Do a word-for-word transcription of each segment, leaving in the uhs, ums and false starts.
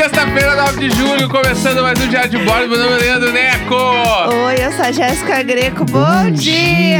Sexta-feira, nove de julho, começando mais um Diário de Bordo. Meu nome é Leandro Neco. Oi, eu sou a Jéssica Greco. Bom, Bom dia.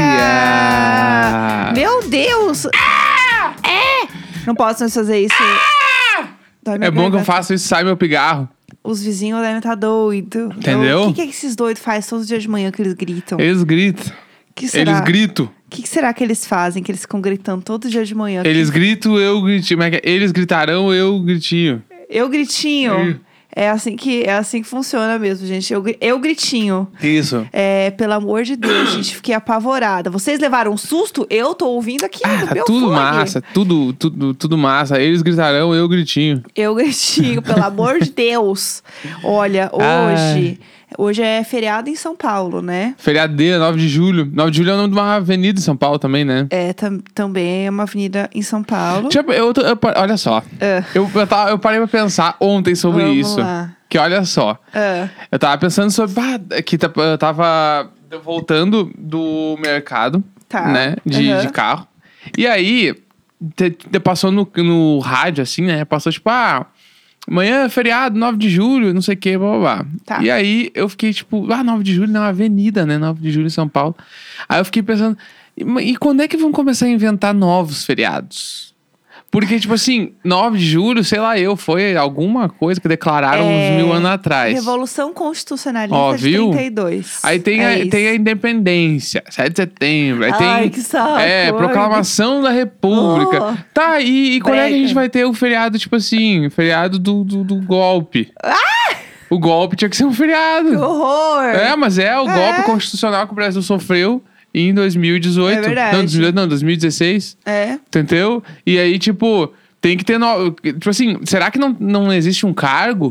dia! Meu Deus! Ah! É! Não posso mais fazer isso. Ah! Dói minha É bom que eu garganta. faço isso e sai meu pigarro. Os vizinhos devem estar doidos. Entendeu? O que, que, é que esses doidos fazem todos os dias de manhã que eles gritam? Eles gritam. Que será? Eles gritam. O que, que será que eles fazem que eles ficam gritando todo dia de manhã? Eles Que- gritam, eu gritinho. Como é que é? Eles gritarão, eu gritinho. Eu gritinho. É assim que, é assim que funciona mesmo, gente. Eu, gri- eu gritinho. Isso. É, pelo amor de Deus, gente, fiquei apavorada. Vocês levaram um susto? Eu tô ouvindo aqui Ah, no tá meu tudo fone. massa. Tudo, tudo, tudo massa. Eles gritarão, eu gritinho. Eu gritinho, pelo amor de Deus. Olha, hoje... Hoje é feriado em São Paulo, né? Feriadeira, nove de julho. nove de julho é o nome de uma avenida em São Paulo também, né? É, tam- também é uma avenida em São Paulo. Tipo, eu, tô- eu pa- olha só. Ah. Eu, eu, tava- eu parei pra pensar ontem sobre Vamos isso. lá. Que olha só. Ah, Eu tava pensando sobre. Ah, que tá- eu tava voltando do mercado, Tá. né? De, Aham. de carro. E aí, te- te- passou no, no rádio, assim, né? Passou tipo, ah, amanhã é feriado, nove de julho, não sei o que, blá blá blá. Tá. E aí eu fiquei tipo, ah, nove de julho não é uma avenida, né? nove de julho em São Paulo. Aí eu fiquei pensando, e, e quando é que vão começar a inventar novos feriados? Porque, tipo assim, nove de julho, sei lá eu, foi alguma coisa que declararam É, uns mil anos atrás. Revolução Constitucionalista Ó, de viu? trinta e dois. Aí tem, É a, isso. tem a independência, sete de setembro. Aí Ai, tem. que saco. É, proclamação da República. Oh, tá, e, e quando é que a brega. gente vai ter o feriado, tipo assim, feriado do, do, do golpe? O golpe tinha que ser um feriado. Que horror! É, mas é o É. golpe constitucional que o Brasil sofreu em dois mil e dezoito. É verdade. Não, dois mil e dezoito, não, dois mil e dezesseis. É. Entendeu? E aí, tipo, tem que ter. No... Tipo assim, será que não, não existe um cargo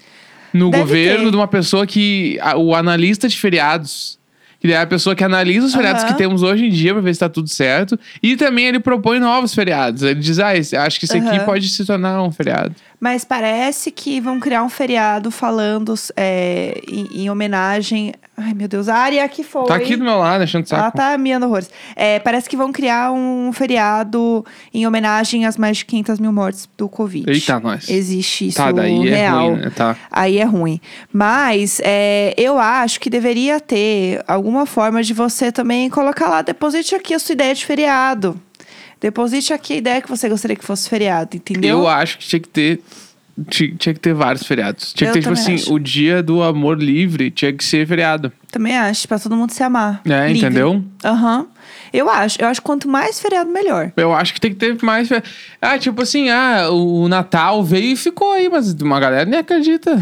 no Deve governo ter. de uma pessoa que. a- o analista de feriados? Que é a pessoa que analisa os feriados Aham. que temos hoje em dia pra ver se tá tudo certo. E também ele propõe novos feriados. Ele diz, ah, esse- acho que esse aqui Aham. pode se tornar um feriado. Mas parece que vão criar um feriado falando é, em, em homenagem... Ai, meu Deus, a área que foi... Tá aqui do meu lado, achando saco. Ela tá miando horrores. É, parece que vão criar um feriado em homenagem às mais de quinhentas mil mortes do Covid. Eita, nós. Existe isso Tá, daí é real. ruim, né? Tá. Aí é ruim. Mas é, eu acho que deveria ter alguma forma de você também colocar lá, deposite aqui a sua ideia de feriado. Deposite aqui a ideia que você gostaria que fosse feriado, entendeu? Eu acho que tinha que ter. Tinha, tinha que ter vários feriados. Tinha Eu que ter, tipo também assim, acho. o dia do amor livre tinha que ser feriado. Também acho, pra todo mundo se amar. É, Livre. entendeu? Aham. Eu acho. Eu acho que quanto mais feriado, melhor. Eu acho que tem que ter mais. fe- Ah, tipo assim, ah, o Natal veio e ficou aí, mas uma galera nem acredita.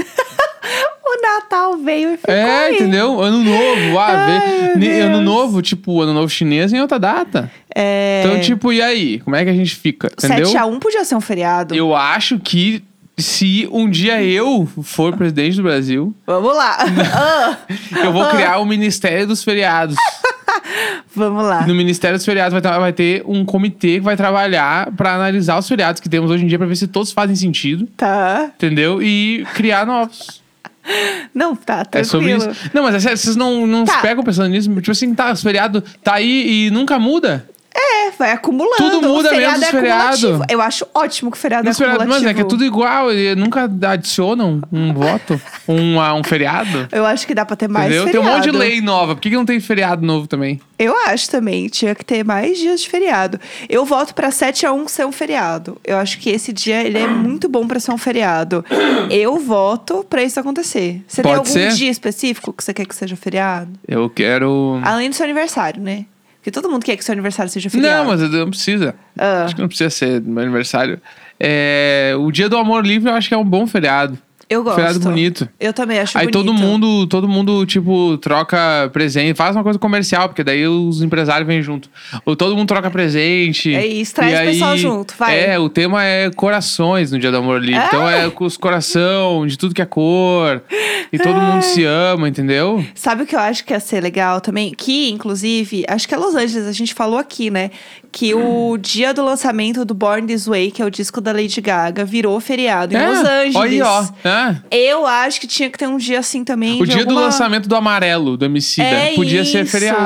O Natal veio e ficou É, aí. entendeu? Ano novo, ah, Ai, veio. meu Ne- Ano Deus. novo, tipo, ano novo chinês em outra data. É... Então, tipo, e aí? Como é que a gente fica? Entendeu? sete a um podia ser um feriado. Eu acho que se um dia eu for presidente do Brasil, Vamos lá. Ah, eu vou criar o Ministério dos Feriados. Vamos lá. E no Ministério dos Feriados vai, tra- vai ter um comitê que vai trabalhar pra analisar os feriados que temos hoje em dia pra ver se todos fazem sentido, Tá. entendeu? E criar novos. Não, tá, É sobre tranquilo. isso. Não, mas é sério, vocês não, não Tá. se pegam pensando nisso? Tipo assim, tá, os feriados tá aí e nunca muda? É, vai acumulando. Tudo muda o feriado menos é os feriado. acumulativo. Eu acho ótimo que o feriado Nos é feriados, acumulativo. mas é que é tudo igual, e nunca adicionam um voto, um, a um feriado. Eu acho que dá pra ter mais Entendeu? Tem feriado. um monte de lei nova. Por que, que não tem feriado novo também? Eu acho também. Tinha que ter mais dias de feriado. Eu voto pra sete a um ser um feriado. Eu acho que esse dia ele é muito bom pra ser um feriado. Eu voto pra isso acontecer. Você tem Pode algum ser? dia específico que você quer que seja feriado? Eu quero. Além do seu aniversário, né? Porque todo mundo quer que seu aniversário seja feriado. Não, mas não precisa. Ah. Acho que não precisa ser meu aniversário. É, o Dia do Amor Livre eu acho que é um bom feriado. Eu gosto. Feriado bonito. Eu também acho Aí bonito. todo mundo, todo mundo, tipo, troca presente. Faz uma coisa comercial, porque daí os empresários vêm junto. Ou todo mundo troca presente. É isso, traz e o aí, pessoal junto, vai. É, o tema é corações no Dia do Amor Livre. Ah! Então é com os coração, de tudo que é cor. E todo mundo se ama, entendeu? Sabe o que eu acho que ia ser legal também? Que, inclusive, acho que é Los Angeles, a gente falou aqui, né? Que o dia do lançamento do Born This Way, que é o disco da Lady Gaga, virou feriado em É, Los Angeles. Olha aí, ó. É. Eu acho que tinha que ter um dia assim também. O de dia do alguma- lançamento do Amarelo, do Emicida. É Podia ser isso. feriado.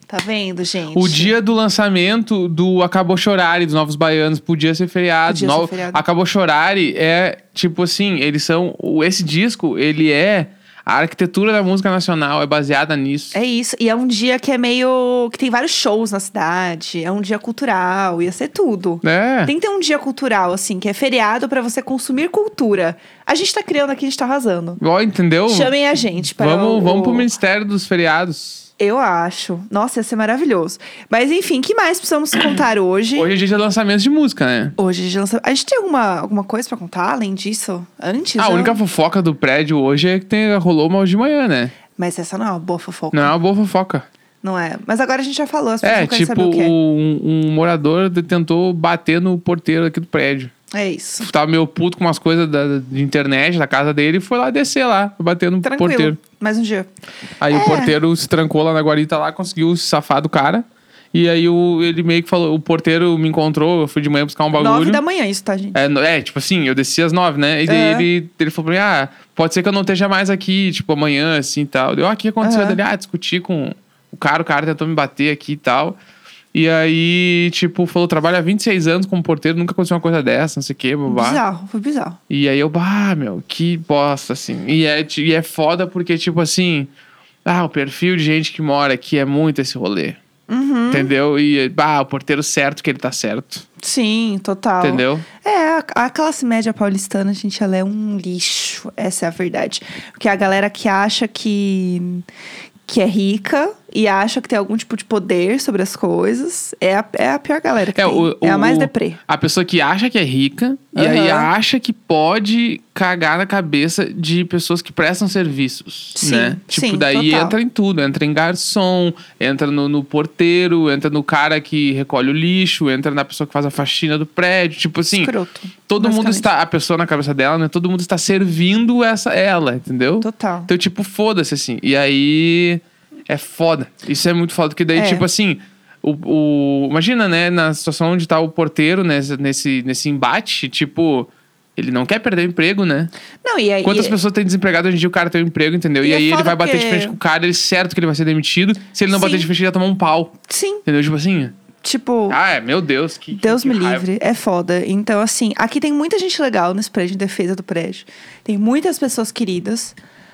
Tá vendo, gente? O dia do lançamento do Acabou Chorare, dos Novos Baianos, podia ser feriado. Podia No... ser feriado. Acabou Chorare é, tipo assim, eles são... Esse disco, ele é... A arquitetura da música nacional é baseada nisso. É isso. E é um dia que é meio... Que tem vários shows na cidade. É um dia cultural. Ia ser tudo. É. Tem que ter um dia cultural, assim, que é feriado pra você consumir cultura. A gente tá criando aqui, a gente tá arrasando. Ó, entendeu? Chamem a gente para Vamos, o... vamos pro Ministério dos Feriados. Eu acho. Nossa, ia ser maravilhoso. Mas enfim, o que mais precisamos contar hoje? Hoje é dia de lançamento de música, né? Hoje a gente lança... A gente tem alguma, alguma coisa pra contar além disso? Antes? Ah, a ou- única fofoca do prédio hoje é que tem, rolou uma hoje de manhã, né? Mas essa não é uma boa fofoca. Não é uma boa fofoca. Não é. Mas agora a gente já falou, as pessoas É, não querem tipo, saber o que é. um, um morador de- tentou bater no porteiro aqui do prédio. É isso. Tava meio puto com umas coisas da, de internet da casa dele e foi lá descer lá, bater no Tranquilo. porteiro. Mais um dia. Aí É. o porteiro se trancou lá na guarita lá, conseguiu se safar do cara. E aí o, ele meio que falou, o porteiro me encontrou, eu fui de manhã buscar um bagulho. Nove da manhã isso, tá, gente? É, no- é, tipo assim, eu desci às nove, né? E daí É. ele, ele falou pra mim, ah, pode ser que eu não esteja mais aqui, tipo, amanhã, assim, e tal. Deu, ah, o que aconteceu? Aham. Dele, ah, discuti com o cara, o cara tentou me bater aqui e tal. E aí, tipo, falou, trabalha há vinte e seis anos como porteiro, nunca aconteceu uma coisa dessa, não sei o quê, babá. Bizarro, foi bizarro. E aí eu, bah, meu, que bosta, assim. E é, ti- e é foda porque, tipo assim, ah, o perfil de gente que mora aqui é muito esse rolê. Uhum. Entendeu? E, bah, o porteiro certo que ele tá certo. Sim, total. Entendeu? É, a, a classe média paulistana, gente, ela é um lixo. Essa é a verdade. Porque a galera que acha que, que é rica e acha que tem algum tipo de poder sobre as coisas é a, é a pior galera que É, tem. o- é a o- mais o- deprê. A pessoa que acha que é rica e Aham. aí acha que pode cagar na cabeça de pessoas que prestam serviços, Sim, né? Tipo, sim, daí total. entra em tudo. Entra em garçom, entra no, no porteiro, entra no cara que recolhe o lixo, entra na pessoa que faz a faxina do prédio. Tipo assim, Escroto. todo mundo basicamente. está... A pessoa na cabeça dela, né? Todo mundo está servindo essa, ela, entendeu? Total. Então, tipo, foda-se, assim. E aí... É foda. Isso é muito foda. Porque daí, É. tipo assim... O, o- imagina, né? Na situação onde tá o porteiro nesse, nesse, nesse embate. Tipo... Ele não quer perder o emprego, né? Não, e aí... Quantas e- pessoas têm desempregado hoje em dia? O cara tem um emprego, entendeu? E E, é aí ele foda vai bater de porque- frente com o cara. Ele é certo que ele vai ser demitido. Se ele não Sim. bater de frente, ele vai tomar um pau. Sim, Entendeu? Tipo assim... tipo... Ah, é, meu Deus. Que, Deus que me raiva. livre, é foda. Então, assim, aqui tem muita gente legal nesse prédio, em defesa do prédio. Tem muitas pessoas queridas.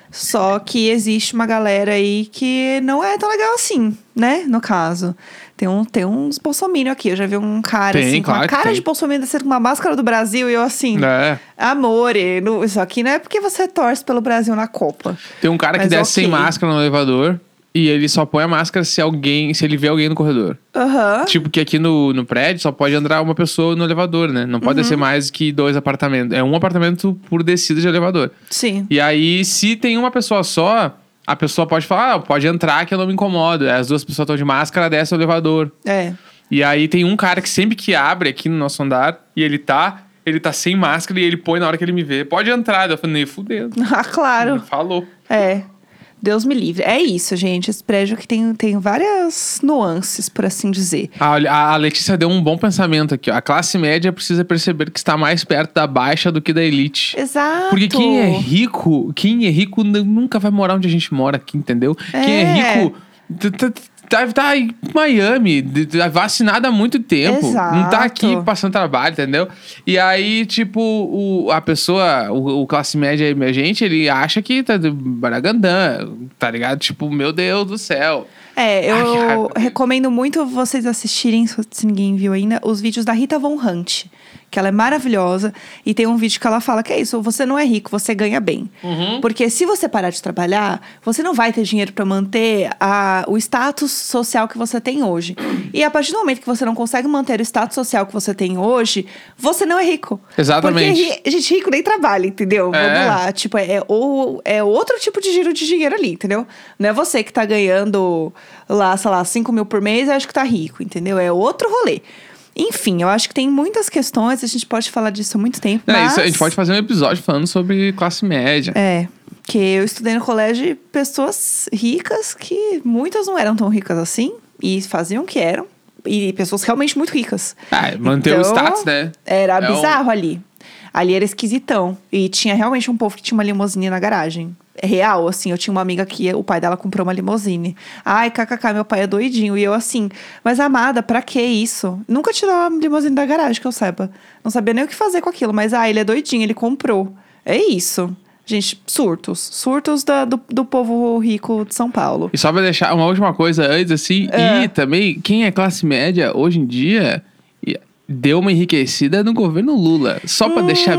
Só que existe uma galera aí que não é tão legal assim, né? No caso. Tem, um, tem uns bolsominion aqui. Eu já vi um cara, Tem, assim, com claro a que cara tem. de bolsominion descendo com uma máscara do Brasil. E eu, assim, É. amore, não- isso aqui não é porque você torce pelo Brasil na Copa. Tem um cara que Mas desce sem ok. máscara no elevador. E ele só põe a máscara se alguém... Se ele vê alguém no corredor. Aham. Tipo, que aqui no, no prédio só pode entrar uma pessoa no elevador, né? Não pode Uhum. descer mais que dois apartamentos. É um apartamento por descida de elevador. Sim. E aí, se tem uma pessoa só, a pessoa pode falar, ah, pode entrar que eu não me incomodo. As duas pessoas estão de máscara, desce o elevador. É. E aí tem um cara que sempre que abre aqui no nosso andar, e ele tá, ele tá sem máscara e ele põe na hora que ele me vê. Pode entrar. Eu falei, nem fudendo. Ah, claro. Falou. É. Deus me livre. É isso, gente. Esse prédio aqui tem, tem várias nuances, por assim dizer. A, a Letícia deu um bom pensamento aqui, ó. A classe média precisa perceber que está mais perto da baixa do que da elite. Exato. Porque quem é rico, quem é rico n- nunca vai morar onde a gente mora aqui, entendeu? Quem é É. rico t- t- tá, tá em Miami, d- d- vacinado há muito tempo. Não tá aqui Exato. passando trabalho, entendeu? E aí, tipo, o, a pessoa, o, o classe média emergente, ele acha que tá de Baragandã, tá ligado? Tipo, meu Deus do céu. É, Ai, que eu raiva. recomendo muito vocês assistirem, se se ninguém viu ainda, os vídeos da Rita Von Hunt. Que ela é maravilhosa. E tem um vídeo que ela fala que é isso, você não é rico, você ganha bem. Uhum. Porque se você parar de trabalhar, você não vai ter dinheiro pra manter a, o status social que você tem hoje. E a partir do momento que você não consegue manter o status social que você tem hoje, você não é rico. Exatamente. Porque ri- gente rico nem trabalha, entendeu? É. Vamos lá. Tipo, é, ou, é outro tipo de giro de dinheiro ali, entendeu? Não é você que tá ganhando lá, sei lá, cinco mil por mês e acha que tá rico, entendeu? É outro rolê. Enfim, eu acho que tem muitas questões, a gente pode falar disso há muito tempo. Não, mas... isso, a gente pode fazer um episódio falando sobre classe média. É, que eu estudei no colégio de pessoas ricas que muitas não eram tão ricas assim e faziam o que eram. E pessoas realmente muito ricas. Ah, manter o Então, status, né? Era É um- bizarro ali. Ali era esquisitão. E tinha realmente um povo que tinha uma limusine na garagem. É real, assim. Eu tinha uma amiga que o pai dela comprou uma limusine. Ai, kkk, meu pai é doidinho. E eu assim, mas amada, pra que isso? Nunca tirou a limusine da garagem, que eu saiba. Não sabia nem o que fazer com aquilo. Mas, ah, ele é doidinho, ele comprou. É isso. Gente, surtos. Surtos da, do, do povo rico de São Paulo. E só pra deixar uma última coisa antes, assim, É. e também, quem é classe média, hoje em dia, deu uma enriquecida no governo Lula. Só pra deixar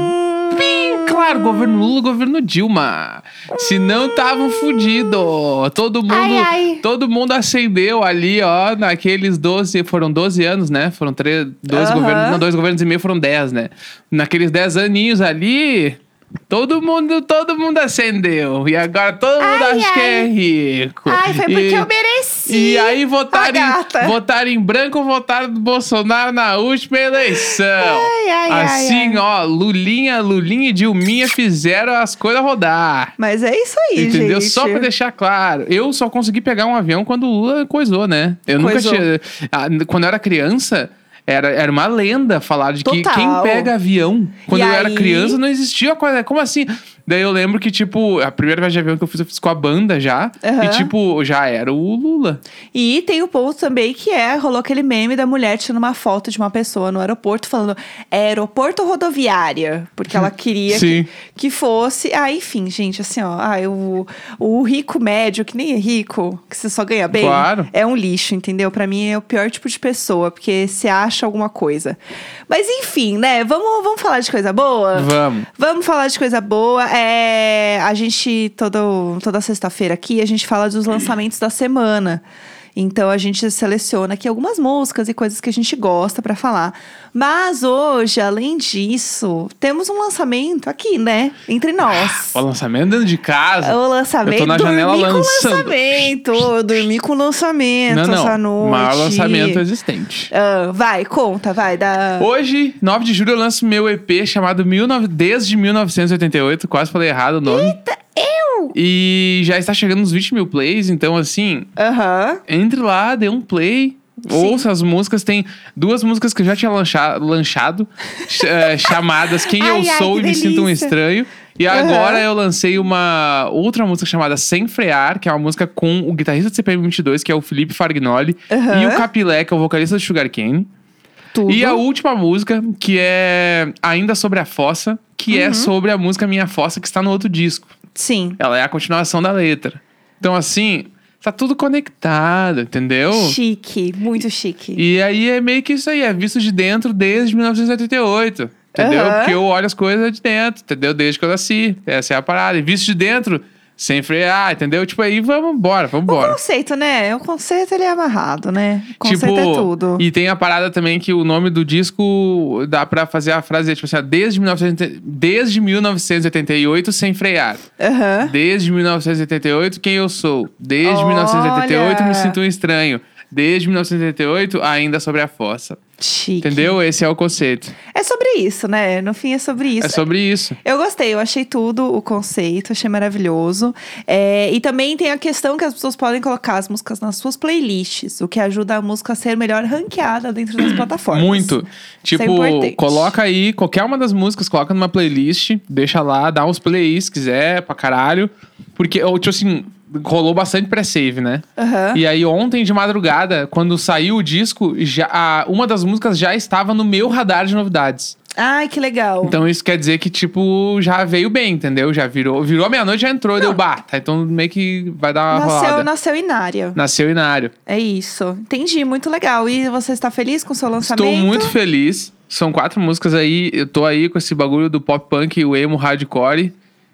bem claro, governo Lula, governo Dilma. Se não, estavam fudidos. Todo mundo, Ai, ai. todo mundo acendeu ali, ó, naqueles doze, foram doze anos, né? Foram três, dois Aham. governos, não, dois governos e meio foram dez, né? Naqueles dez aninhos ali... Todo mundo, todo mundo acendeu. E agora todo mundo Ai, acha que é ai. rico. Ai, foi porque E- eu mereci. E aí votaram a gata. em, votaram em branco, votaram no Bolsonaro na última eleição. Ai, ai, ai, assim, ai. ó, Lulinha, Lulinha e Dilminha fizeram as coisas rodar. Mas é isso aí, Entendeu? gente. Só pra deixar claro. Eu só consegui pegar um avião quando o Lula coisou, né? Eu Coisou. nunca tinha... Ah, quando eu era criança... Era, era uma lenda falar de que Total. quem pega avião. Quando E eu era aí- criança, não existia coisa. Como assim? Daí eu lembro que, tipo, a primeira viagem de avião que eu fiz, eu fiz com a banda já. Aham. E, tipo, já era o Lula. E tem o ponto também que é, rolou aquele meme da mulher tirando uma foto de uma pessoa no aeroporto, falando é aeroporto ou rodoviária? Porque ela queria Sim. que, que fosse. Ah, enfim, gente, assim, ó. Ah, o, o rico médio, que nem é rico, que você só ganha bem, Claro. é um lixo, entendeu? Pra mim é o pior tipo de pessoa, porque você acha alguma coisa. Mas enfim, né? Vamos, vamos falar de coisa boa? Vamos. Vamos falar de coisa boa. É, a gente, todo, toda sexta-feira aqui, a gente fala dos lançamentos da semana. Então, a gente seleciona aqui algumas músicas e coisas que a gente gosta pra falar. Mas hoje, além disso, temos um lançamento aqui, né? Entre nós. O lançamento dentro de casa. O lançamento. Eu tô na janela dormi com lançando. lançamento. Eu dormi com lançamento Não, não. essa noite. O maior lançamento existente. Ah, vai, conta, vai. Da... Hoje, nove de julho, eu lanço meu E P chamado mil e nove Desde mil novecentos e oitenta e oito. Quase falei errado o nome. Eita, eu! E já está chegando nos vinte mil plays. Então, assim, Aham. entre lá, dê um play. Sim. Ouça as músicas. Tem duas músicas que eu já tinha lancha- lanchado. ch- eh, chamadas Quem Ai, Eu ai, Sou que e Me Sinto um delícia. Estranho. E Aham. agora eu lancei uma outra música chamada Sem Frear, que é uma música com o guitarrista do C P M vinte e dois, que é o Felipe Fargnoli. Aham. E o Capilé, que é o vocalista do Sugarcane. Tudo. E a última música, que é ainda sobre a Fossa, que Uhum. é sobre a música Minha Fossa, que está no outro disco. Sim. Ela é a continuação da letra. Então, assim, tá tudo conectado, entendeu? Chique, muito chique. E aí é meio que isso aí, é visto de dentro desde mil novecentos e oitenta e oito. Entendeu? Aham. Porque eu olho as coisas de dentro, entendeu? Desde que eu nasci. Essa é a parada. E visto de dentro, sem frear, entendeu? Tipo, aí vamos embora, vamos O embora. conceito, né? O conceito, ele é amarrado, né? O conceito Tipo, é tudo. E tem a parada também que o nome do disco dá pra fazer a frase, tipo assim, ó, desde, mil e novecentos, desde mil novecentos e oitenta e oito, sem frear. Aham. Desde mil novecentos e oitenta e oito, quem eu sou. Desde mil novecentos e oitenta e oito, Olha. me sinto um estranho. Desde mil novecentos e oitenta e oito, ainda sobre a fossa. Chique. Entendeu? Esse é o conceito. É sobre isso, né? No fim, é sobre isso. É sobre isso. Eu gostei, eu achei tudo o conceito, achei maravilhoso. É, e também tem a questão que as pessoas podem colocar as músicas nas suas playlists, o que ajuda a música a ser melhor ranqueada dentro das plataformas. Muito. Tipo, importante. coloca aí qualquer uma das músicas, coloca numa playlist, deixa lá, dá uns plays se quiser, pra caralho. Porque, ou, tipo assim, rolou bastante pré-save, né? Aham. E aí, ontem de madrugada, quando saiu o disco, já, a- uma das músicas já estava no meu radar de novidades. Ai, que legal. Então isso quer dizer que, tipo, já veio bem, entendeu? Já virou. Virou meia-noite, já entrou, deu bah. Tá, então meio que vai dar uma nasceu, rolada. nasceu Inária. Nasceu Inário. É isso. Entendi, muito legal. E você está feliz com o seu lançamento? Estou muito feliz. São quatro músicas aí. Eu tô aí com esse bagulho do pop punk e o emo hardcore.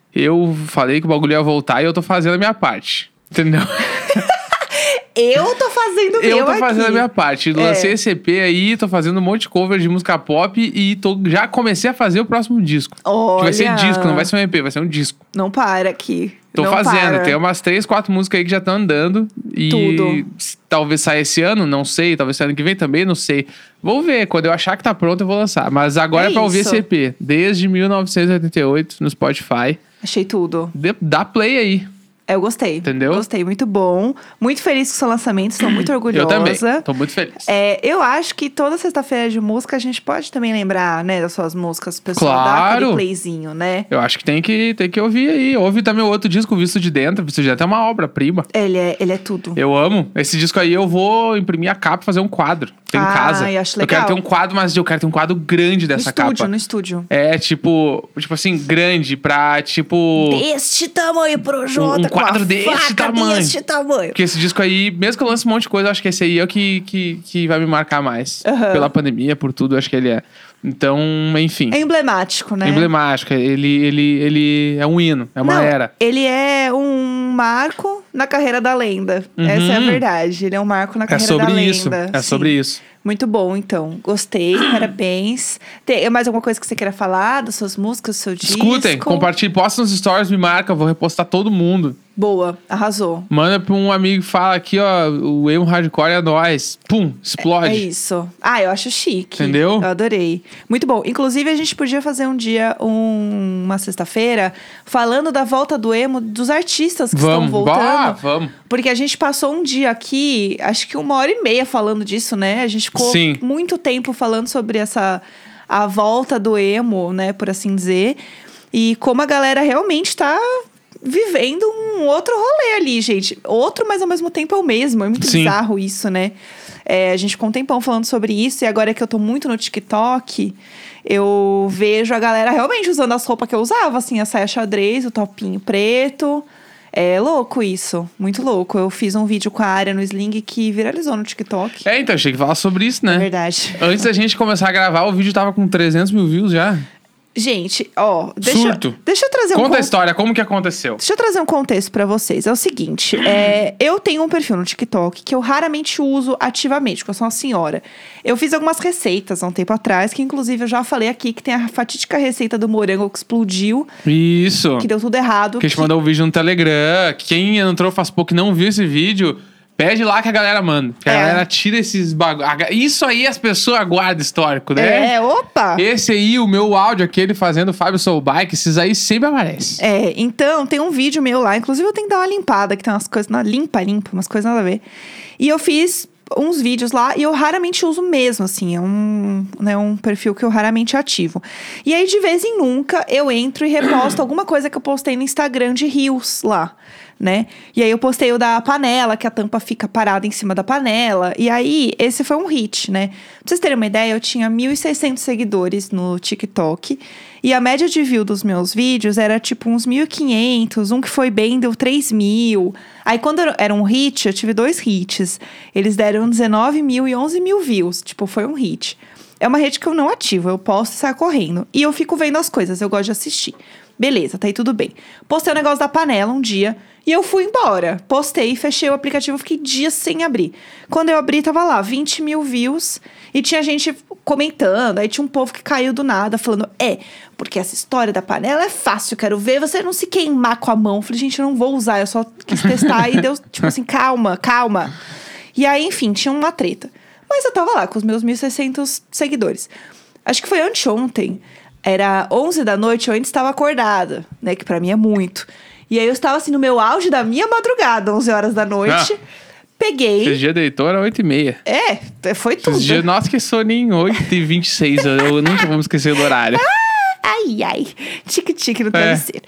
Eu falei que o bagulho ia voltar e eu tô fazendo a minha parte. Entendeu? Eu tô fazendo o meu Eu tô aqui. fazendo a minha parte. Lancei É. esse E P aí, tô fazendo um monte de cover de música pop e tô, já comecei a fazer o próximo disco. Olha. Que vai ser disco, não vai ser um E P, vai ser um disco. Não para aqui. Tô Não fazendo, para. tem umas três, quatro músicas aí que já estão andando. E Tudo. s- talvez saia esse ano, não sei. Talvez saia ano que vem também, não sei. Vou ver, quando eu achar que tá pronto eu vou lançar. Mas agora é, É pra ouvir isso. esse E P. Desde mil novecentos e oitenta e oito, no Spotify. Achei tudo. Dê- Dá play aí. Eu gostei. Entendeu? Gostei, muito bom. Muito feliz com o seu lançamento, estou muito orgulhosa. Eu também, tô muito feliz. É, eu acho que toda sexta-feira de música a gente pode também lembrar, né, das suas músicas. O pessoal dá Claro. aquele playzinho, né? Eu acho que tem que, tem que ouvir aí. Ouve também o outro disco, Visto de Dentro. Visto de Dentro é uma obra-prima. Ele é, ele é tudo. Eu amo. Esse disco aí eu vou imprimir a capa e fazer um quadro. Tem em Ah, casa. eu acho Eu quero legal. ter um quadro, mas eu quero ter um quadro grande No dessa estúdio, capa. no estúdio. É, tipo, tipo assim, grande pra, tipo... Deste tamanho, Projota, Um- um quadro com a desse faca tamanho. deste tamanho. Porque esse disco aí, mesmo que eu lance um monte de coisa, eu acho que esse aí é o que, que, que vai me marcar mais. Aham. Pela pandemia, por tudo, eu acho que ele é. Então, enfim. É emblemático, né? Emblemático. Ele, ele, ele é um hino, é uma Não, era. ele é um marco na carreira da lenda. Essa é a Uhum. verdade. Ele é um marco na É carreira da sobre lenda. isso. É Sim. sobre isso. Muito bom, então. Gostei, parabéns. Tem mais alguma coisa que você queira falar das suas músicas, do seu disco? Escutem, compartilhem, posta nos stories, me marca, eu vou repostar todo mundo. Boa, arrasou. Manda pra um amigo que fala aqui, ó, o emo hardcore é nóis. Pum, explode. É isso. Ah, eu acho chique. Entendeu? Eu adorei. Muito bom. Inclusive, a gente podia fazer um dia, um- uma sexta-feira, falando da volta do emo dos artistas que Vamos, estão voltando. bah, vamos. Porque a gente passou um dia aqui, acho que uma hora e meia falando disso, né? A gente ficou Sim. muito tempo falando sobre essa a volta do emo, né? Por assim dizer. E como a galera realmente tá vivendo um outro rolê ali, gente. Outro, mas ao mesmo tempo é o mesmo. É muito Sim. bizarro isso, né? É, a gente ficou um tempão falando sobre isso. E agora que eu tô muito no TikTok, eu vejo a galera realmente usando as roupas que eu usava. Assim, a saia xadrez, o topinho preto. É louco isso. Muito louco. Eu fiz um vídeo com a área no Sling que viralizou no TikTok. É, então, achei que falar sobre isso, né? É verdade. Antes da gente começar a gravar, o vídeo tava com trezentos mil views já. Gente, ó, deixa, Surto. deixa eu trazer um Conta a con- história, como que aconteceu? Deixa eu trazer um contexto pra vocês. É o seguinte, é, eu tenho um perfil no TikTok que eu raramente uso ativamente, porque eu sou uma senhora. Eu fiz algumas receitas há um tempo atrás, que inclusive eu já falei aqui que tem a fatídica receita do morango que explodiu, Isso. que deu tudo errado. Que a gente que- mandou o vídeo no Telegram. Quem entrou faz pouco e não viu esse vídeo, pede lá que a galera manda. Que a É. galera tira esses bagulho. Isso aí as pessoas guardam histórico, né? É, opa! Esse aí, o meu áudio, aquele fazendo o Fábio Soul Bike, esses aí sempre aparecem. É, então, tem um vídeo meu lá. Inclusive, eu tenho que dar uma limpada, que tem umas coisas... na- Limpa, limpa, umas coisas nada a ver. E eu fiz uns vídeos lá e eu raramente uso mesmo, assim. É um, né, um perfil que eu raramente ativo. E aí, de vez em nunca, eu entro e reposto alguma coisa que eu postei no Instagram de Reels lá, né? E aí, eu postei o da panela, que a tampa fica parada em cima da panela. E aí, esse foi um hit, né? Pra vocês terem uma ideia, eu tinha mil e seiscentos seguidores no TikTok. E a média de view dos meus vídeos era tipo uns mil e quinhentos. Um que foi bem deu três mil. Aí quando era um hit, eu tive dois hits. Eles deram dezenove mil e onze mil views. Tipo, foi um hit. É uma rede que eu não ativo, eu posto e saio correndo. E eu fico vendo as coisas, eu gosto de assistir. Beleza, tá aí tudo bem. Postei o negócio da panela um dia e eu fui embora. Postei, fechei o aplicativo, fiquei dias sem abrir. Quando eu abri, tava lá, vinte mil views. E tinha gente comentando, aí tinha um povo que caiu do nada, falando, é, porque essa história da panela é fácil, quero ver você não se queimar com a mão. Eu falei, gente, eu não vou usar, eu só quis testar. E deu, tipo assim, calma, calma. E aí, enfim, tinha uma treta. Mas eu tava lá com os meus mil e seiscentos seguidores. Acho que foi anteontem. Era onze da noite, eu ainda estava acordada, né? Que pra mim é muito. E aí eu estava assim no meu auge da minha madrugada, onze horas da noite. Ah. Peguei. Esse dia deitou era oito e meia. É, foi tudo. Esse dia, nossa, que soninho, oito e vinte e seis. Eu, eu nunca vou me esquecer do horário. Ai, ai. Tique-tique no É. travesseiro.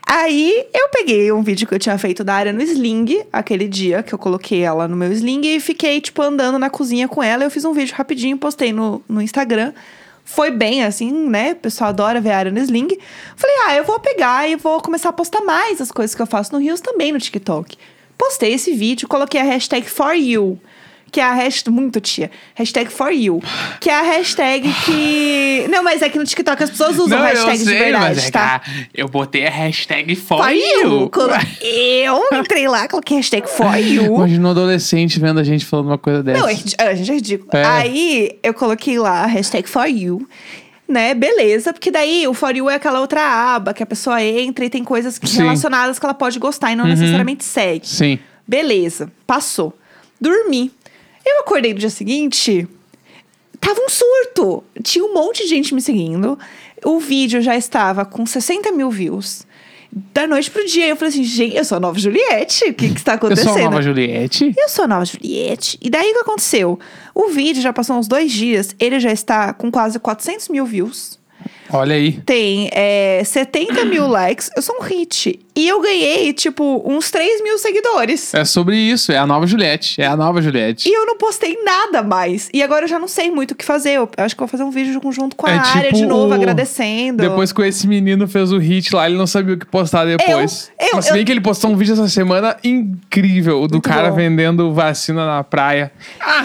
Aí, eu peguei um vídeo que eu tinha feito da área no Sling, aquele dia que eu coloquei ela no meu Sling, e fiquei, tipo, andando na cozinha com ela. Eu fiz um vídeo rapidinho, postei no, no Instagram. Foi bem, assim, né? O pessoal adora ver a área no Sling. Falei, ah, eu vou pegar e vou começar a postar mais as coisas que eu faço no Reels também no TikTok. Postei esse vídeo, coloquei a hashtag for you. Que é a hashtag... Muito, tia. Hashtag for you. Que é a hashtag que... Não, mas é que no TikTok as pessoas usam Não, hashtag eu sei, de verdade, mas é tá? que, ah, eu botei a hashtag for, For you. you. Colo- Eu entrei lá, coloquei hashtag for you. Imagina um adolescente vendo a gente falando uma coisa dessa. Não, a gente, a gente é ridículo. É. Aí, eu coloquei lá a hashtag for you. Né, beleza, porque daí o For You é aquela outra aba que a pessoa entra e tem coisas que- Sim. relacionadas que ela pode gostar e não Uhum. necessariamente segue. Sim. Beleza, passou. Dormi. Eu acordei no dia seguinte, tava um surto. Tinha um monte de gente me seguindo. O vídeo já estava com sessenta mil views. da noite pro dia. Eu falei assim, gente, eu sou a nova Juliette. O que que está Eu acontecendo? sou a nova Juliette? Eu sou a nova Juliette. E daí o que aconteceu? O vídeo já passou uns dois dias. Ele já está com quase quatrocentos mil views. Olha aí. Tem é, setenta mil likes. Eu sou um hit. E eu ganhei, tipo, uns três mil seguidores. É sobre isso, é a nova Juliette. É a nova Juliette. E eu não postei nada mais. E agora eu já não sei muito o que fazer. Eu acho que vou fazer um vídeo junto com a É área tipo de novo, o- agradecendo. Depois que esse menino fez o hit lá, ele não sabia o que postar depois. Eu- eu- Mas se bem eu- que ele postou um vídeo essa semana incrível. O do Muito cara bom. vendendo vacina na praia.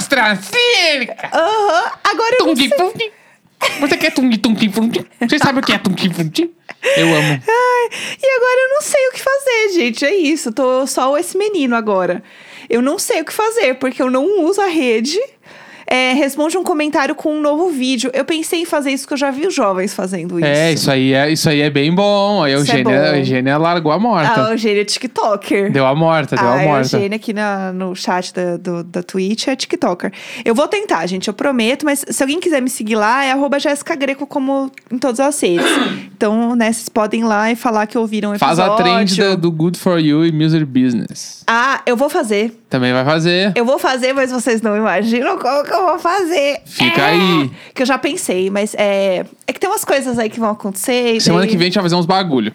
AstraZeneca! Aham. Agora eu não Tung, sei. tung. Você quer tung, tung, tung, tung? Você sabe o que é tung, tung, tung? Eu amo. Ai, e agora eu não sei o que fazer, gente. É isso. Tô só esse menino agora. Eu não sei o que fazer, porque eu não uso a rede. É, responde um comentário com um novo vídeo. Eu pensei em fazer isso, porque eu já vi os jovens fazendo isso. É, isso aí é, isso aí é bem bom. Aí a Isso é Eugênia, bom. a Eugênia largou a morta. A Eugênia é TikToker. Deu a morta, deu a a morta. Eugênia aqui na, no chat da, do, da Twitch é TikToker. Eu vou tentar, gente, eu prometo. Mas se alguém quiser me seguir lá, é arroba Jéssica Greco, como em todas as redes. Então, né, vocês podem ir lá e falar que ouviram o episódio. Faz a trend da- do Good For You e Music Business. Ah, eu vou fazer. Também vai fazer. Eu vou fazer, mas vocês não imaginam como que eu vou fazer. Fica É, aí. Que eu já pensei, mas é... É que tem umas coisas aí que vão acontecer. e Semana daí- que vem a gente vai fazer uns bagulho.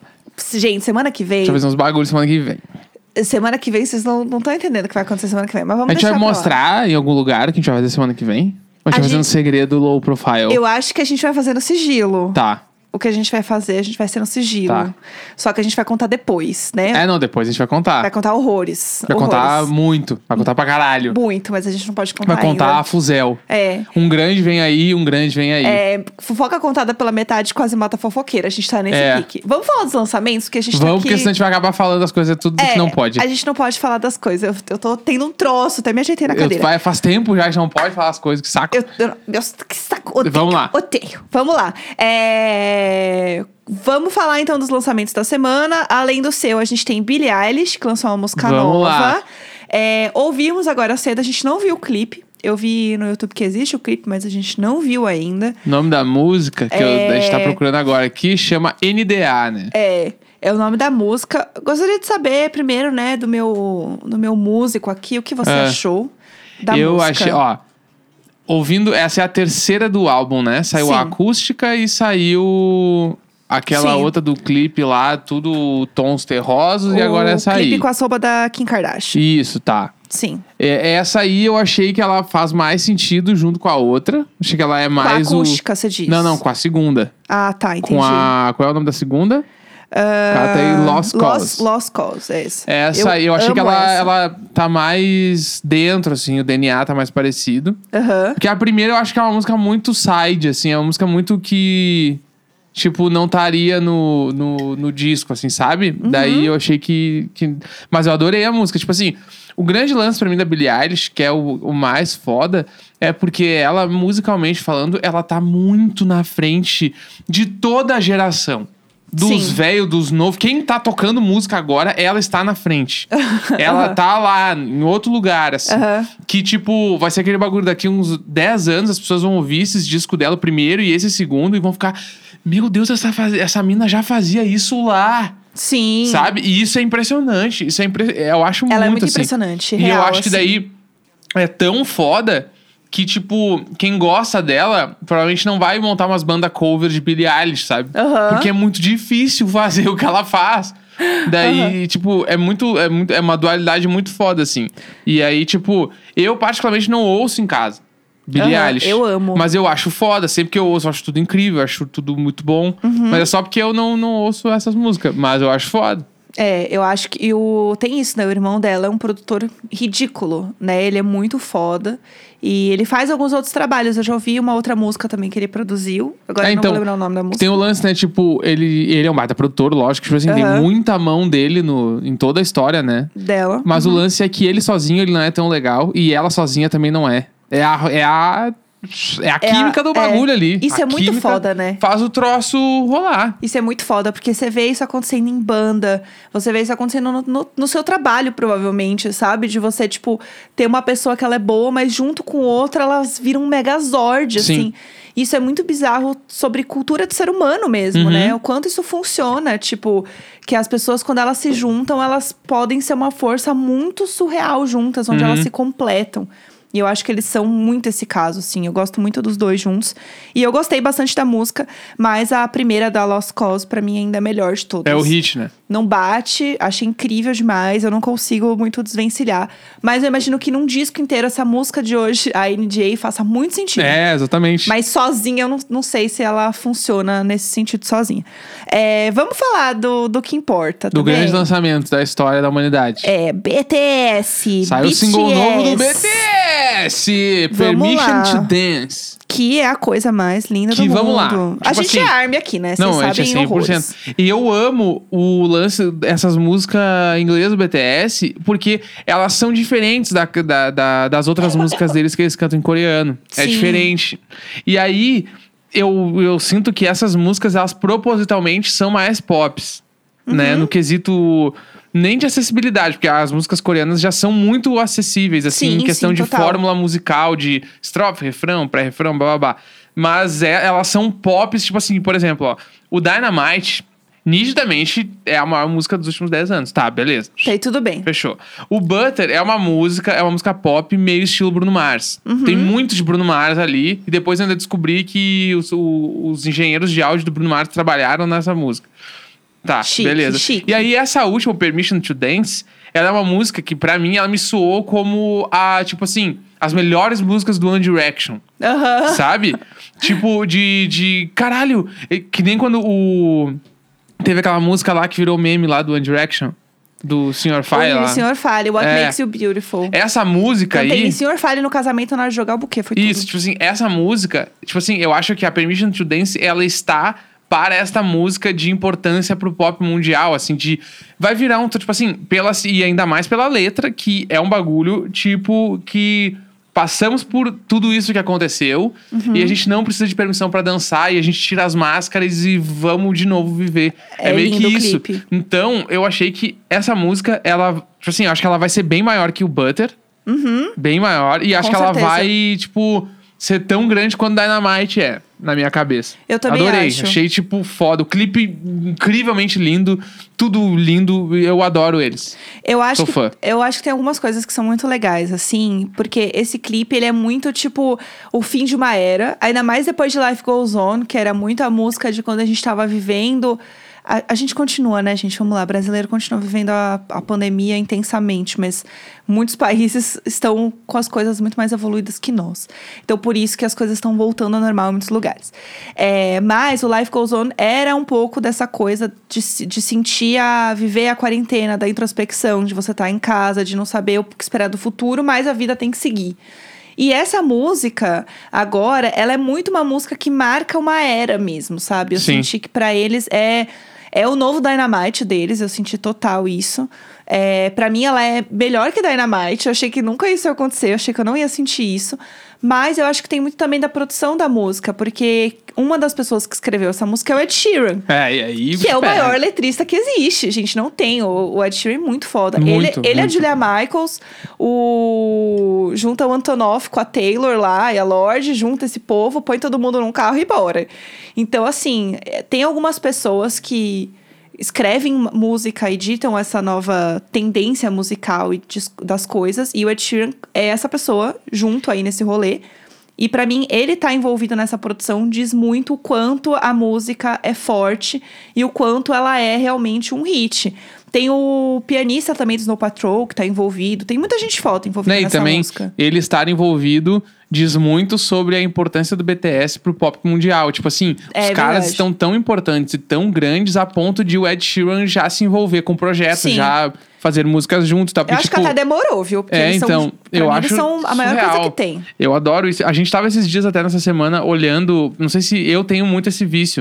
Gente, semana que A vem... gente vai fazer uns bagulhos semana que vem. Semana que vem, vocês não estão entendendo o que vai acontecer semana que vem. Mas vamos A gente deixar vai pra lá. mostrar em algum lugar que a gente vai fazer semana que vem? Ou a gente A vai fazer gente- no segredo low profile? Eu acho que a gente vai fazer no sigilo. Tá. O que a gente vai fazer, a gente vai ser no sigilo. Tá. Só que a gente vai contar depois, né? É, não, depois a gente vai contar. Vai contar horrores. Vai contar horrores. muito. Vai contar pra caralho. Muito, mas a gente não pode contar Vai contar ainda. a fuzel. É. Um grande vem aí, um grande vem aí. É, fofoca contada pela metade quase mata a fofoqueira. A gente tá nesse É. pique. Vamos falar dos lançamentos? Que a gente Vamos, tá aqui... porque senão a gente vai acabar falando das coisas tudo É, que não pode. A gente não pode falar das coisas. Eu, eu tô tendo um troço, até me ajeitei na Eu, cadeira. vai- faz tempo já que a gente não pode falar as coisas, que saco. Eu, eu, meu, que saco. Odeio, Vamos lá. Odeio. Vamos lá. É, Vamos falar então dos lançamentos da semana. Além do seu, a gente tem Billie Eilish, que lançou uma música Vamos nova. lá. É, ouvimos agora cedo, a gente não viu o clipe. Eu vi no YouTube que existe o clipe, mas a gente não viu ainda. O nome da música que eu- É. a gente tá procurando agora aqui chama N D A, né? É, é o nome da música. Gostaria de saber primeiro, né, do meu, do meu músico aqui, o que você É. achou da eu música. achei, ó. Ouvindo, essa é a terceira do álbum, né? Saiu Sim. a acústica e saiu aquela Sim. outra do clipe lá, tudo tons terrosos, e agora essa O clipe aí. com a sopa da Kim Kardashian. Isso, tá. Sim. É, essa aí eu achei que ela faz mais sentido junto com a outra. Achei que ela é mais com a o. acústica, você diz? Não, não, com a segunda. Ah, tá, entendi. Com a. Qual é o nome da segunda? Ela tem Lost Cause. Lost, Lost Cause, é esse. Essa aí, eu achei que amo ela, essa. ela tá mais dentro, assim, o D N A tá mais parecido. Aham. Porque a primeira eu acho que é uma música muito side, assim, é uma música muito que, tipo, não estaria no, no, no disco, assim, sabe? Uhum. Daí eu achei que, que. Mas eu adorei a música. Tipo assim, o grande lance pra mim da Billie Eilish, que é o, o mais foda, é porque ela, musicalmente falando, ela tá muito na frente de toda a geração. Dos Sim. velhos, dos novos. Quem tá tocando música agora, ela está na frente. Ela tá lá, em outro lugar, assim. Aham. Que, tipo, vai ser aquele bagulho daqui uns dez anos, as pessoas vão ouvir esses discos dela primeiro e esse segundo e vão ficar... Meu Deus, essa, faz... essa mina já fazia isso lá. Sim. Sabe? E isso é impressionante. Isso é impre... Eu acho Ela muito, é muito assim. impressionante, E real, eu acho que assim. daí é tão foda que, tipo, quem gosta dela provavelmente não vai montar umas bandas cover de Billie Eilish, sabe? Aham. Porque é muito difícil fazer o que ela faz. Daí, tipo, é muito, é muito. É uma dualidade muito foda, assim. E aí, tipo, eu particularmente não ouço em casa. Billie Aham, Eilish. eu amo. Mas eu acho foda. Sempre que eu ouço, eu acho tudo incrível, eu acho tudo muito bom. Uhum. Mas é só porque eu não, não ouço essas músicas. Mas eu acho foda. É, eu acho que e o tem isso, né? O irmão dela é um produtor ridículo, né? Ele é muito foda. E ele faz alguns outros trabalhos. Eu já ouvi uma outra música também que ele produziu. Agora É, eu não então, vou lembrar o nome da música. Tem o lance, né? Tipo, ele, ele é um baita produtor, lógico. Tipo assim, tem Aham. muita mão dele no, em toda a história, né? Dela. Mas o lance é que ele sozinho ele não é tão legal. E ela sozinha também não é. É a, é a É a É a- química do bagulho é. ali. Isso A é muito química foda, né? Faz o troço rolar. Isso é muito foda, porque você vê isso acontecendo em banda, você vê isso acontecendo no, no, no seu trabalho, provavelmente, sabe? De você, tipo, ter uma pessoa que ela é boa, mas junto com outra elas viram um megazord, Sim. assim. Isso é muito bizarro sobre cultura de ser humano mesmo, Uhum. né? O quanto isso funciona, tipo, que as pessoas, quando elas se juntam, elas podem ser uma força muito surreal juntas, onde Uhum. elas se completam. E eu acho que eles são muito esse caso, assim. Eu gosto muito dos dois juntos. E eu gostei bastante da música, mas a primeira da Lost Cause, pra mim, ainda é a melhor de todas. É o hit, né? Não bate, achei incrível demais. Eu não consigo muito desvencilhar. Mas eu imagino que num disco inteiro, essa música de hoje, a N J, faça muito sentido. É, exatamente. Mas sozinha, eu não, não sei se ela funciona nesse sentido sozinha. É, vamos falar do, do que importa, Do também. grande lançamento da história da humanidade. É, B T S. Saiu o B T S, single novo do B T S! Vamos Permission lá. to Dance. Que é a coisa mais linda Que do mundo. vamos lá. A Tipo gente assim, é ARMY aqui, né? Vocês Não, a gente é sabem cem por cento. horrores. E eu amo o lance dessas músicas inglesas do B T S, porque elas são diferentes da, da- da- das outras músicas deles que eles cantam em coreano. É Sim. diferente. E aí, eu, eu sinto que essas músicas, elas propositalmente são mais pops. Uhum. Né? No quesito... Nem de acessibilidade, porque as músicas coreanas já são muito acessíveis, assim, Sim, em questão sim, de total. fórmula musical, de estrofe, refrão, pré-refrão, blá blá blá. Mas é- elas são pops, tipo assim, por exemplo, ó, o Dynamite, nitidamente, é a maior música dos últimos dez anos. Tá, beleza. Tá aí tudo bem. Fechou. O Butter é uma música, é uma música pop meio estilo Bruno Mars. Uhum. Tem muito de Bruno Mars ali. E depois eu ainda descobri que os, o- os engenheiros de áudio do Bruno Mars trabalharam nessa música. Tá, Chique, beleza. chique. E aí essa última, Permission to Dance, ela é uma música que pra mim ela me soou como a, tipo assim, as melhores músicas do One Direction. Aham. Sabe? Tipo, de, de. Caralho! é Que nem quando o. Teve aquela música lá que virou meme lá do One Direction. Do senhor Fire O lá. senhor Fale, What É. Makes You Beautiful. Essa música Cantei aí. senhor Fale no casamento na hora de jogar o buquê, foi Isso, tudo. tipo assim, essa música. Tipo assim, eu acho que a Permission to Dance, ela está para esta música de importância pro pop mundial, assim, de... Vai virar um, tipo assim, pela, e ainda mais pela letra, que é um bagulho, tipo, que... Passamos por tudo isso que aconteceu e a gente não precisa de permissão pra dançar e a gente tira as máscaras e vamos de novo viver. É, É meio que lindo o isso. clipe. Então, eu achei que essa música, ela... Tipo assim, eu acho que ela vai ser bem maior que o Butter. Bem maior. E acho Com que ela certeza. vai, tipo, ser tão grande quanto Dynamite é, na minha cabeça. Eu também Adorei. acho. Achei, tipo, foda. O clipe incrivelmente lindo. Tudo lindo. Eu adoro eles. Eu acho, Sou que, fã. eu acho que tem algumas coisas que são muito legais, assim, porque esse clipe, ele é muito, tipo, o fim de uma era. Ainda mais depois de Life Goes On, que era muito a música de quando a gente tava vivendo. A, a gente continua, né, gente? Vamos lá, brasileiro continua vivendo a, a pandemia intensamente, mas muitos países estão com as coisas muito mais evoluídas que nós. Então, por isso que as coisas estão voltando ao normal em muitos lugares. É, mas o Life Goes On era um pouco dessa coisa de, se- de sentir a viver a quarentena, da introspecção, de você estar em casa, de não saber o que esperar do futuro, mas a vida tem que seguir. E essa música, agora, ela é muito uma música que marca uma era mesmo, sabe? Eu Sim. senti que pra eles é, é o novo Dynamite deles, eu senti total isso. É, pra mim, ela é melhor que Dynamite. Eu achei que nunca isso ia acontecer, eu achei que eu não ia sentir isso. Mas eu acho que tem muito também da produção da música, porque uma das pessoas que escreveu essa música é o Ed Sheeran. É, e aí... Que é o pera. maior letrista que existe. Gente, não tem. O, o Ed Sheeran é muito foda. Muito, ele ele é a muito. Julia Michaels, o... junta o Antonoff com a Taylor lá e a Lorde, junta esse povo, põe todo mundo num carro e bora. Então, assim, é, tem algumas pessoas que escrevem música e ditam essa nova tendência musical e dis- das coisas. E o Ed Sheeran é essa pessoa junto aí nesse rolê. E pra mim, ele tá envolvido nessa produção diz muito o quanto a música é forte e o quanto ela é realmente um hit. Tem o pianista também do Snow Patrol que tá envolvido. Tem muita gente foda envolvida Né, e nessa também, música. ele estar envolvido diz muito sobre a importância do B T S pro pop mundial. Tipo assim, É os caras verdade. estão tão importantes e tão grandes a ponto de o Ed Sheeran já se envolver com projetos, Sim. já fazer músicas juntos. Tá? Eu Porque, acho tipo, que até demorou, viu? Porque É, eles então, são, pra eu mim, acho eles são a maior surreal. coisa que tem. Eu adoro isso. A gente tava esses dias até nessa semana olhando, não sei se eu tenho muito esse vício,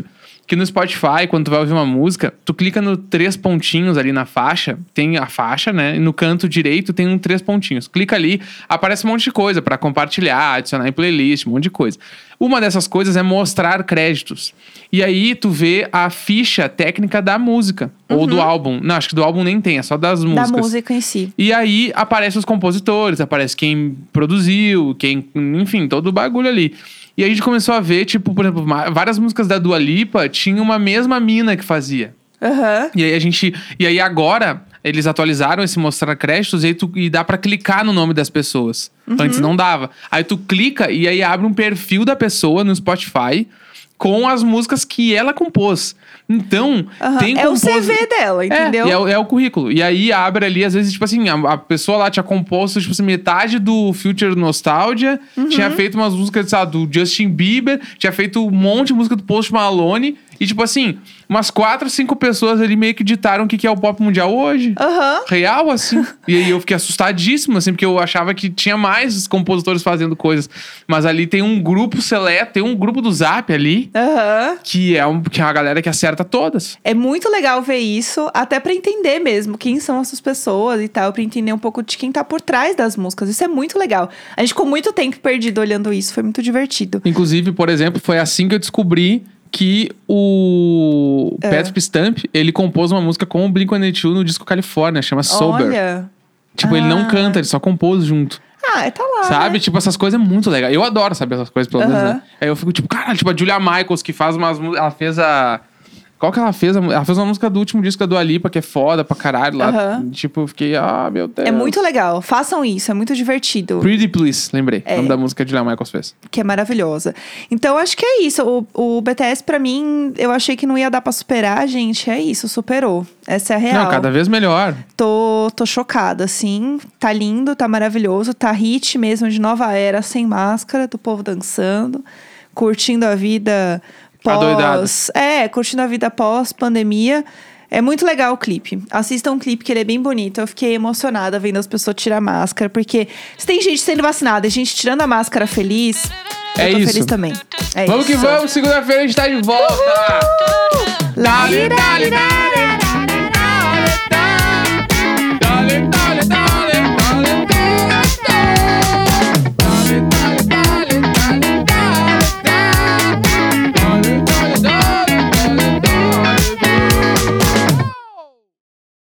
que no Spotify, quando tu vai ouvir uma música, tu clica no três pontinhos ali na faixa, tem a faixa, né? E no canto direito tem um três pontinhos. Clica ali, aparece um monte de coisa pra compartilhar, adicionar em playlist, um monte de coisa. Uma dessas coisas é mostrar créditos. E aí tu vê a ficha técnica da música, uhum. ou do álbum. Não, acho que do álbum nem tem, é só das músicas. Da música em si. E aí aparece os compositores, aparece quem produziu, quem, enfim, todo o bagulho ali. E aí a gente começou a ver, tipo, por exemplo, várias músicas da Dua Lipa tinha uma mesma mina que fazia. Uhum. E aí a gente. E aí agora eles atualizaram esse mostrar créditos e, aí tu, e dá pra clicar no nome das pessoas. Uhum. Antes não dava. Aí tu clica e aí abre um perfil da pessoa no Spotify com as músicas que ela compôs. Então, uhum. tem É compos... o C V dela, entendeu? É, é, o, é o currículo. E aí abre ali, às vezes, tipo assim, a, a pessoa lá tinha composto, tipo assim, metade do Future Nostalgia, uhum. tinha feito umas músicas, sabe, do Justin Bieber, tinha feito um monte de música do Post Malone. E, tipo assim, umas quatro, cinco pessoas ali meio que ditaram o que, que é o pop mundial hoje. Aham. Uhum. Real, assim. E aí eu fiquei assustadíssimo, assim, porque eu achava que tinha mais compositores fazendo coisas. Mas ali tem um grupo seleto, tem um grupo do Zap ali. Aham. Uhum. Que é, um, que é uma galera que acerta todas. É muito legal ver isso, até pra entender mesmo quem são essas pessoas e tal. Pra entender um pouco de quem tá por trás das músicas. Isso é muito legal. A gente ficou muito tempo perdido olhando isso, foi muito divertido. Inclusive, por exemplo, foi assim que eu descobri que o é. Patrick Stump, ele compôs uma música com o Blink one eighty-two no disco California, chama Sober. Olha. Tipo, ah. ele não canta, ele só compôs junto. Ah, tá lá, sabe? né? Tipo, essas coisas é muito legal. Eu adoro saber essas coisas, pelo menos, uh-huh. né? Aí eu fico tipo, cara, tipo a Julia Michaels, que faz umas... Ela fez a... Qual que ela fez? Ela fez uma música do último disco da Dua Lipa, que é foda pra caralho lá. Uh-huh. Tipo, eu fiquei, ah, meu Deus. É muito legal. Façam isso, é muito divertido. Pretty Please, lembrei. É. O nome da música que a Julia Michaels fez. Que é maravilhosa. Então, acho que é isso. O, o B T S, pra mim, eu achei que não ia dar pra superar, gente. É isso, superou. Essa é a real. Não, cada vez melhor. Tô, tô chocada, assim. Tá lindo, tá maravilhoso. Tá hit mesmo de nova era, sem máscara, do povo dançando. Curtindo a vida... Pós, é, curtindo a vida pós-pandemia. É muito legal o clipe. Assistam um clipe que ele é bem bonito. Eu fiquei emocionada vendo as pessoas tirar a máscara. Porque se tem gente sendo vacinada e gente tirando a máscara feliz, é eu tô isso. feliz também. É vamos isso. que vamos, segunda-feira a gente tá de volta! Uhul! Dali, dali, dali, dali.